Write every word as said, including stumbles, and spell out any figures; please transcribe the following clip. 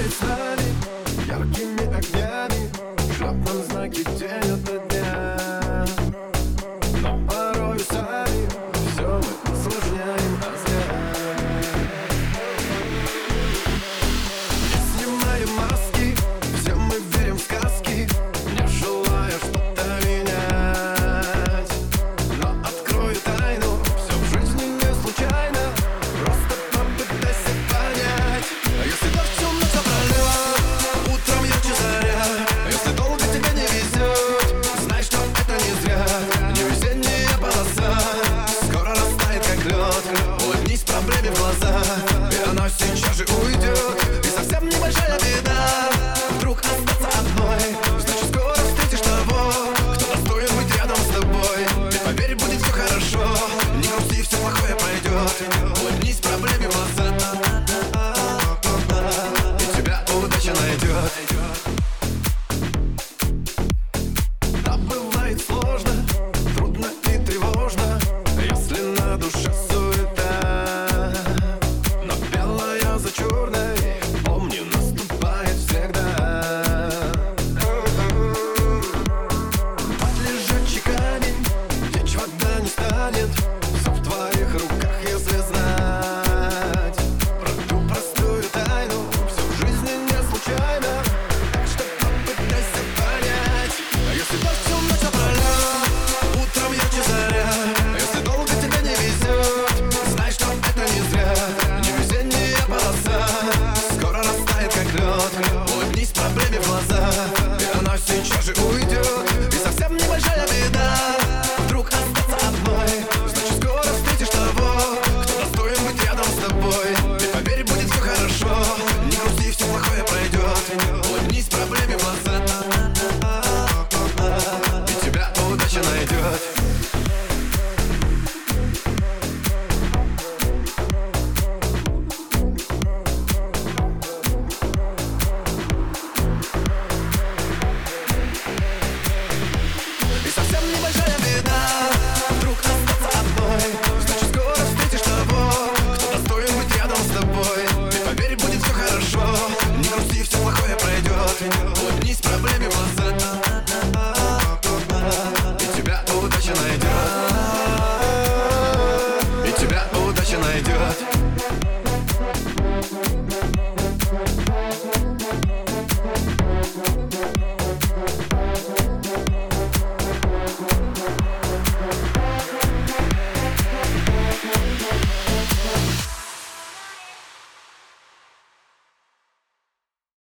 светит с нами яркими огнями, шлет нам знаки день ото дня. Но порою сами все мы усложняем, а зря. Не снимаем маски, все мы верим в сказки, не желая что-то менять. Но открою тайну, все в жизни не случайно, просто попытайся понять. А если дождь всю ночь напролет, утром ярче заря, если долго тебе не везет, знай, что это не зря. Не весенняя полоса скоро растает, как лед. Улыбнись проблеме в глаза, и она сейчас же уйдет. И совсем небольшая беда